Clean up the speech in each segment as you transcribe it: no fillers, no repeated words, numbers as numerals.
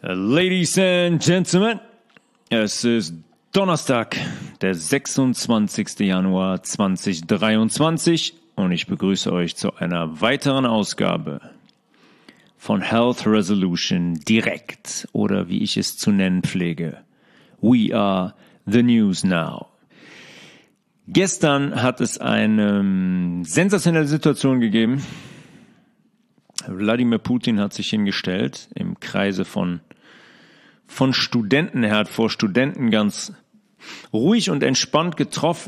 Ladies and Gentlemen, es ist Donnerstag, der 26. Januar 2023 und ich begrüße euch zu einer weiteren Ausgabe von Health Resolution direkt oder wie ich es zu nennen pflege. We are the news now. Gestern hat es eine sensationelle Situation gegeben. Wladimir Putin hat sich hingestellt im Kreise von Studenten. Er hat vor Studenten ganz ruhig und entspannt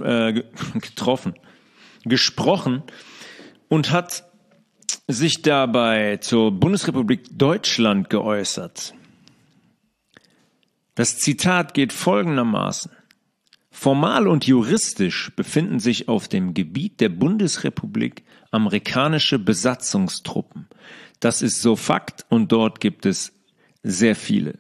gesprochen und hat sich dabei zur Bundesrepublik Deutschland geäußert. Das Zitat geht folgendermaßen: Formal und juristisch befinden sich auf dem Gebiet der Bundesrepublik amerikanische Besatzungstruppen. Das ist so Fakt und dort gibt es sehr viele.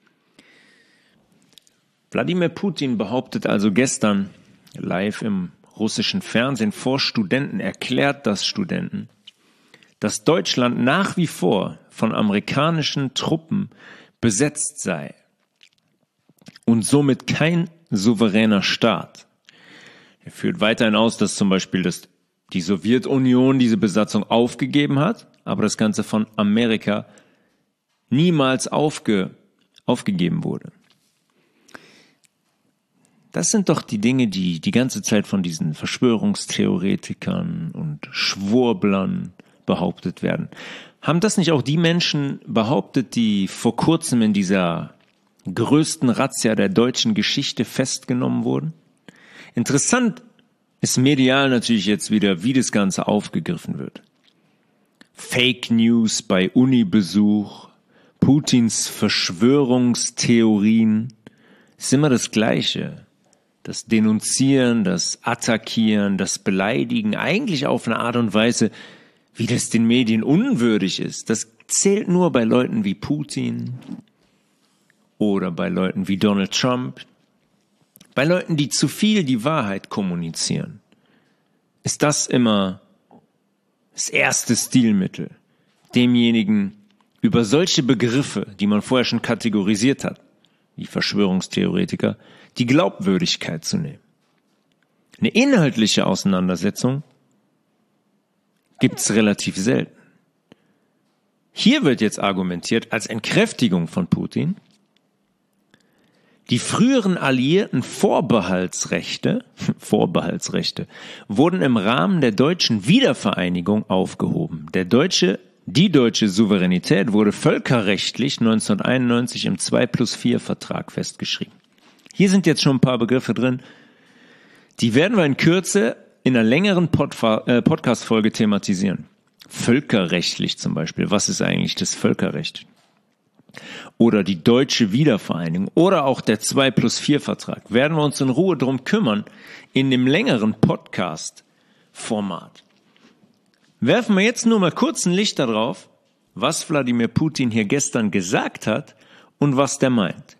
Wladimir Putin behauptet also gestern live im russischen Fernsehen vor Studenten, erklärt das Studenten, dass Deutschland nach wie vor von amerikanischen Truppen besetzt sei und somit kein souveräner Staat. Er führt weiterhin aus, dass zum Beispiel die Sowjetunion diese Besatzung aufgegeben hat, aber das Ganze von Amerika niemals aufgegeben wurde. Das sind doch die Dinge, die die ganze Zeit von diesen Verschwörungstheoretikern und Schwurblern behauptet werden. Haben das nicht auch die Menschen behauptet, die vor kurzem in dieser größten Razzia der deutschen Geschichte festgenommen wurden? Interessant ist medial natürlich jetzt wieder, wie das Ganze aufgegriffen wird. Fake News bei Unibesuch, Putins Verschwörungstheorien, ist immer das Gleiche. Das Denunzieren, das Attackieren, das Beleidigen, eigentlich auf eine Art und Weise, wie das den Medien unwürdig ist. Das zählt nur bei Leuten wie Putin oder bei Leuten wie Donald Trump. Bei Leuten, die zu viel die Wahrheit kommunizieren, ist das immer das erste Stilmittel, demjenigen über solche Begriffe, die man vorher schon kategorisiert hat, wie Verschwörungstheoretiker, die Glaubwürdigkeit zu nehmen. Eine inhaltliche Auseinandersetzung gibt's relativ selten. Hier wird jetzt argumentiert, als Entkräftigung von Putin, die früheren alliierten Vorbehaltsrechte wurden im Rahmen der deutschen Wiedervereinigung aufgehoben. Die deutsche Souveränität wurde völkerrechtlich 1991 im 2+4-Vertrag festgeschrieben. Hier sind jetzt schon ein paar Begriffe drin. Die werden wir in Kürze in einer längeren Podcast-Folge thematisieren. Völkerrechtlich zum Beispiel. Was ist eigentlich das Völkerrecht? Oder die deutsche Wiedervereinigung oder auch der 2+4-Vertrag. Werden wir uns in Ruhe drum kümmern in dem längeren Podcast-Format. Werfen wir jetzt nur mal kurz ein Licht darauf, was Wladimir Putin hier gestern gesagt hat und was der meint.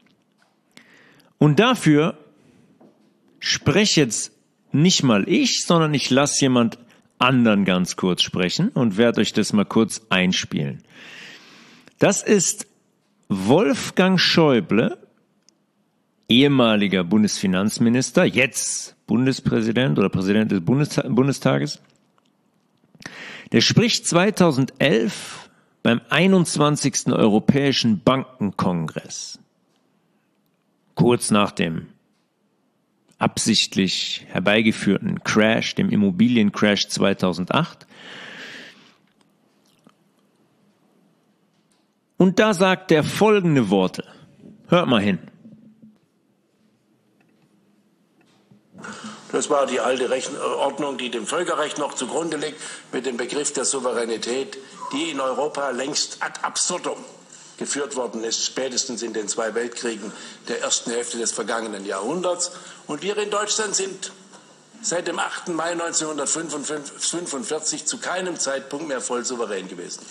Und dafür spreche jetzt nicht mal ich, sondern ich lasse jemand anderen ganz kurz sprechen und werde euch das mal kurz einspielen. Das ist Wolfgang Schäuble, ehemaliger Bundesfinanzminister, jetzt Bundespräsident oder Präsident des Bundestages. Der spricht 2011 beim 21. Europäischen Bankenkongress, kurz nach dem absichtlich herbeigeführten Crash, dem Immobiliencrash 2008. Und da sagt er folgende Worte. Hört mal hin. Das war die alte Ordnung, die dem Völkerrecht noch zugrunde liegt, mit dem Begriff der Souveränität, die in Europa längst ad absurdum geführt worden ist, spätestens in den 2 Weltkriegen der ersten Hälfte des vergangenen Jahrhunderts. Und wir in Deutschland sind seit dem 8. Mai 1945 zu keinem Zeitpunkt mehr voll souverän gewesen.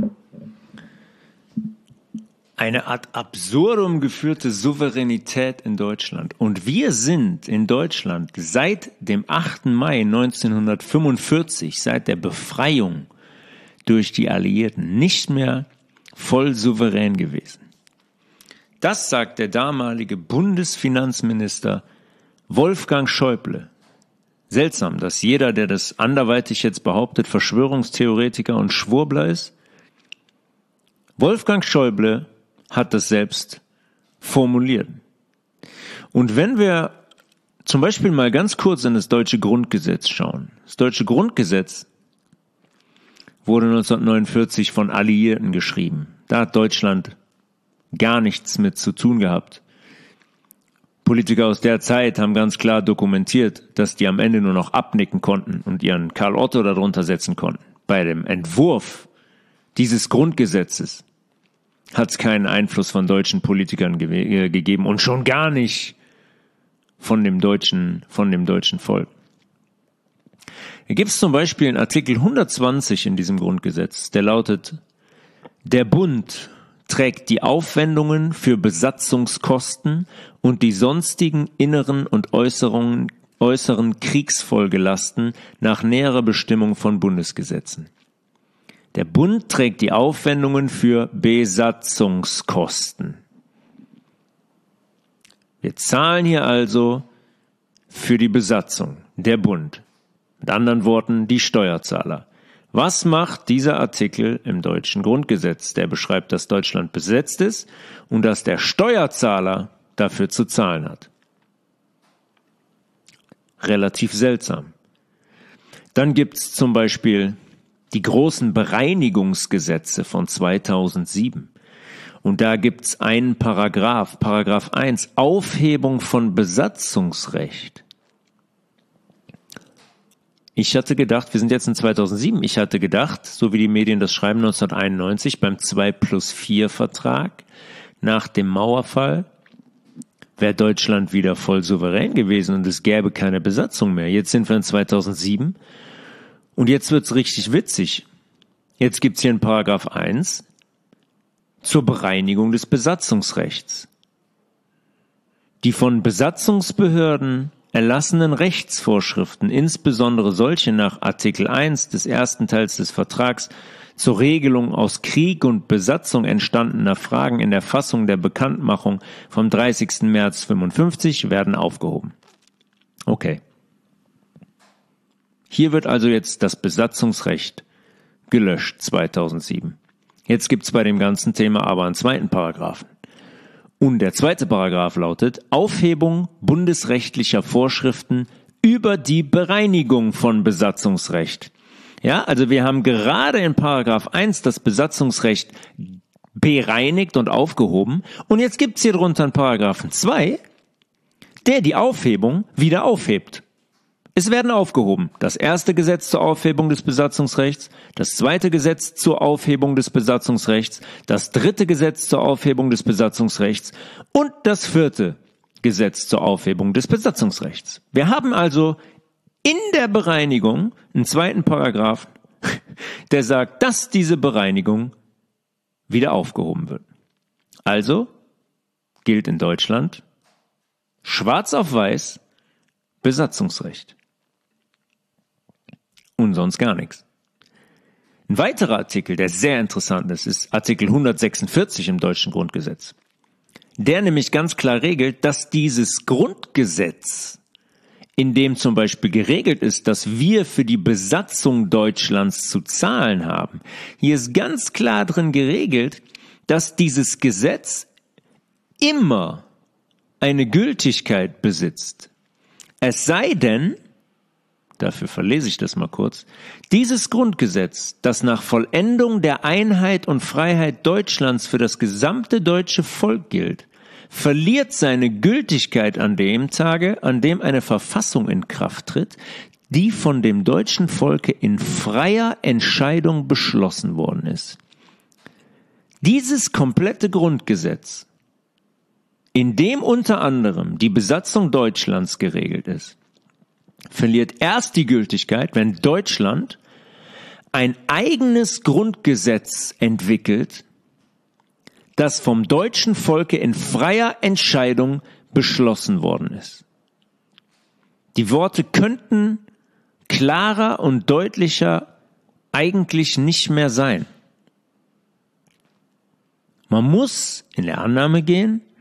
Eine ad absurdum geführte Souveränität in Deutschland. Und wir sind in Deutschland seit dem 8. Mai 1945, seit der Befreiung durch die Alliierten, nicht mehr voll souverän gewesen. Das sagt der damalige Bundesfinanzminister Wolfgang Schäuble. Seltsam, dass jeder, der das anderweitig jetzt behauptet, Verschwörungstheoretiker und Schwurbler ist. Wolfgang Schäuble hat das selbst formuliert. Und wenn wir zum Beispiel mal ganz kurz in das deutsche Grundgesetz schauen. Das deutsche Grundgesetz wurde 1949 von Alliierten geschrieben. Da hat Deutschland gar nichts mit zu tun gehabt. Politiker aus der Zeit haben ganz klar dokumentiert, dass die am Ende nur noch abnicken konnten und ihren Karl Otto darunter setzen konnten. Bei dem Entwurf dieses Grundgesetzes hat es keinen Einfluss von deutschen Politikern gegeben und schon gar nicht von dem deutschen Volk. Hier gibt es zum Beispiel in Artikel 120 in diesem Grundgesetz, der lautet: Der Bund trägt die Aufwendungen für Besatzungskosten und die sonstigen inneren und äußeren Kriegsfolgelasten nach näherer Bestimmung von Bundesgesetzen. Der Bund trägt die Aufwendungen für Besatzungskosten. Wir zahlen hier also für die Besatzung, der Bund. Mit anderen Worten, die Steuerzahler. Was macht dieser Artikel im deutschen Grundgesetz? Der beschreibt, dass Deutschland besetzt ist und dass der Steuerzahler dafür zu zahlen hat. Relativ seltsam. Dann gibt es zum Beispiel die großen Bereinigungsgesetze von 2007. Und da gibt es einen Paragraph 1, Aufhebung von Besatzungsrecht. Ich hatte gedacht, wir sind jetzt in 2007, ich hatte gedacht, so wie die Medien das schreiben, 1991 beim 2+4-Vertrag nach dem Mauerfall wäre Deutschland wieder voll souverän gewesen und es gäbe keine Besatzung mehr. Jetzt sind wir in 2007 und jetzt wird's richtig witzig. Jetzt gibt's hier in Paragraph 1 zur Bereinigung des Besatzungsrechts. Die von Besatzungsbehörden erlassenen Rechtsvorschriften, insbesondere solche nach Artikel 1 des ersten Teils des Vertrags zur Regelung aus Krieg und Besatzung entstandener Fragen in der Fassung der Bekanntmachung vom 30. März 1955 werden aufgehoben. Okay. Hier wird also jetzt das Besatzungsrecht gelöscht 2007. Jetzt gibt's bei dem ganzen Thema aber einen zweiten Paragraphen. Und der zweite Paragraph lautet: Aufhebung bundesrechtlicher Vorschriften über die Bereinigung von Besatzungsrecht. Ja, also wir haben gerade in Paragraph 1 das Besatzungsrecht bereinigt und aufgehoben. Und jetzt gibt's hier drunter einen Paragraphen 2, der die Aufhebung wieder aufhebt. Es werden aufgehoben das erste Gesetz zur Aufhebung des Besatzungsrechts, das zweite Gesetz zur Aufhebung des Besatzungsrechts, das dritte Gesetz zur Aufhebung des Besatzungsrechts und das vierte Gesetz zur Aufhebung des Besatzungsrechts. Wir haben also in der Bereinigung einen zweiten Paragraph, der sagt, dass diese Bereinigung wieder aufgehoben wird. Also gilt in Deutschland schwarz auf weiß Besatzungsrecht. Und sonst gar nichts. Ein weiterer Artikel, der sehr interessant ist Artikel 146 im deutschen Grundgesetz. Der nämlich ganz klar regelt, dass dieses Grundgesetz, in dem zum Beispiel geregelt ist, dass wir für die Besatzung Deutschlands zu zahlen haben, hier ist ganz klar drin geregelt, dass dieses Gesetz immer eine Gültigkeit besitzt. Es sei denn, dafür verlese ich das mal kurz, dieses Grundgesetz, das nach Vollendung der Einheit und Freiheit Deutschlands für das gesamte deutsche Volk gilt, verliert seine Gültigkeit an dem Tage, an dem eine Verfassung in Kraft tritt, die von dem deutschen Volke in freier Entscheidung beschlossen worden ist. Dieses komplette Grundgesetz, in dem unter anderem die Besatzung Deutschlands geregelt ist, verliert erst die Gültigkeit, wenn Deutschland ein eigenes Grundgesetz entwickelt, das vom deutschen Volke in freier Entscheidung beschlossen worden ist. Die Worte könnten klarer und deutlicher eigentlich nicht mehr sein. Man muss in der Annahme gehen,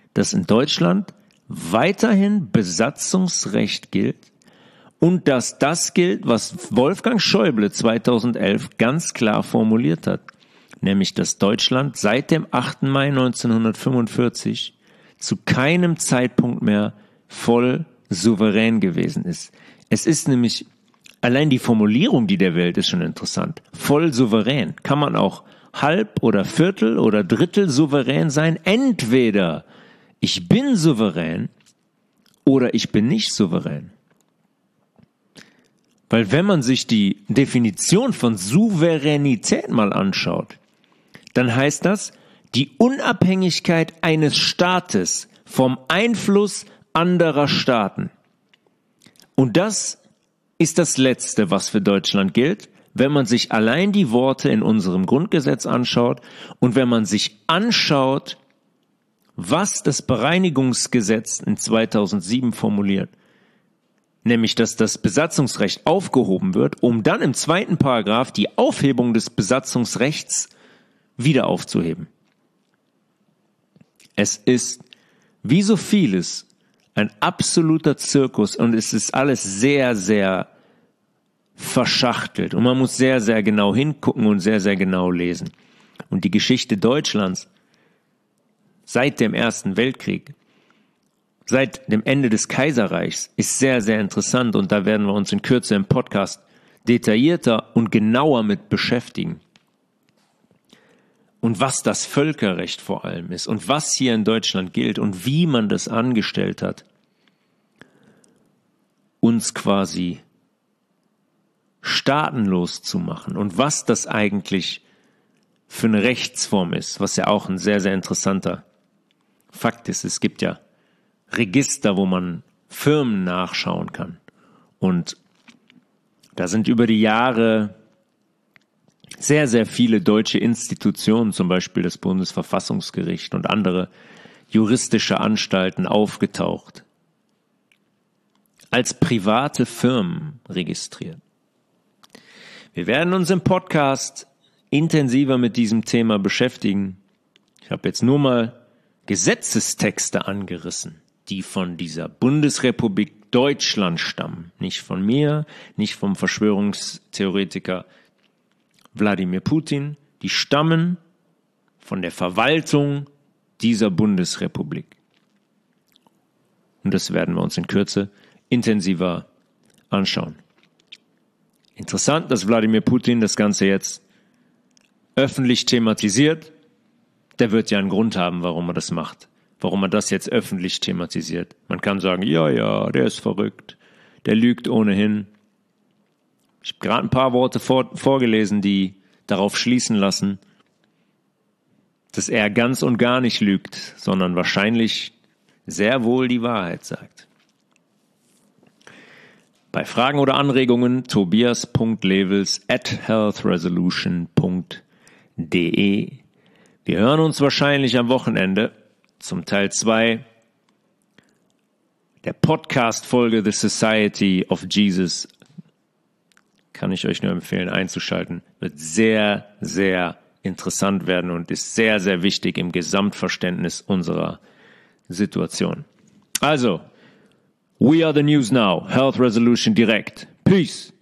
dass in Deutschland weiterhin Besatzungsrecht gilt und dass das gilt, was Wolfgang Schäuble 2011 ganz klar formuliert hat, nämlich dass Deutschland seit dem 8. Mai 1945 zu keinem Zeitpunkt mehr voll souverän gewesen ist. Es ist nämlich, allein die Formulierung, die der Welt ist schon interessant. Voll souverän. Kann man auch halb oder Viertel oder Drittel souverän sein? Entweder ich bin souverän oder ich bin nicht souverän. Weil wenn man sich die Definition von Souveränität mal anschaut, dann heißt das, die Unabhängigkeit eines Staates vom Einfluss anderer Staaten. Und das ist das Letzte, was für Deutschland gilt, wenn man sich allein die Worte in unserem Grundgesetz anschaut und wenn man sich anschaut, was das Bereinigungsgesetz in 2007 formuliert. Nämlich, dass das Besatzungsrecht aufgehoben wird, um dann im 2. Paragraph die Aufhebung des Besatzungsrechts wieder aufzuheben. Es ist, wie so vieles, ein absoluter Zirkus und es ist alles sehr, sehr verschachtelt und man muss sehr, sehr genau hingucken und sehr, sehr genau lesen. Und die Geschichte Deutschlands seit dem Ersten Weltkrieg, seit dem Ende des Kaiserreichs ist sehr, sehr interessant und da werden wir uns in Kürze im Podcast detaillierter und genauer mit beschäftigen. Und was das Völkerrecht vor allem ist und was hier in Deutschland gilt und wie man das angestellt hat, uns quasi staatenlos zu machen und was das eigentlich für eine Rechtsform ist, was ja auch ein sehr, sehr interessanter Fakt ist. Es gibt ja Register, wo man Firmen nachschauen kann und da sind über die Jahre sehr, sehr viele deutsche Institutionen, zum Beispiel das Bundesverfassungsgericht und andere juristische Anstalten aufgetaucht, als private Firmen registriert. Wir werden uns im Podcast intensiver mit diesem Thema beschäftigen. Ich habe jetzt nur mal Gesetzestexte angerissen, die von dieser Bundesrepublik Deutschland stammen. Nicht von mir, nicht vom Verschwörungstheoretiker Wladimir Putin, die stammen von der Verwaltung dieser Bundesrepublik. Und das werden wir uns in Kürze intensiver anschauen. Interessant, dass Wladimir Putin das Ganze jetzt öffentlich thematisiert. Der wird ja einen Grund haben, warum er das macht. Warum er das jetzt öffentlich thematisiert. Man kann sagen, ja, der ist verrückt. Der lügt ohnehin. Ich habe gerade ein paar Worte vorgelesen, die darauf schließen lassen, dass er ganz und gar nicht lügt, sondern wahrscheinlich sehr wohl die Wahrheit sagt. Bei Fragen oder Anregungen tobias.levels@healthresolution.de. Wir hören uns wahrscheinlich am Wochenende zum Teil 2 der Podcast-Folge The Society of Jesus. Kann ich euch nur empfehlen, einzuschalten. Wird sehr, sehr interessant werden und ist sehr, sehr wichtig im Gesamtverständnis unserer Situation. Also, we are the news now. Health Resolution direkt. Peace.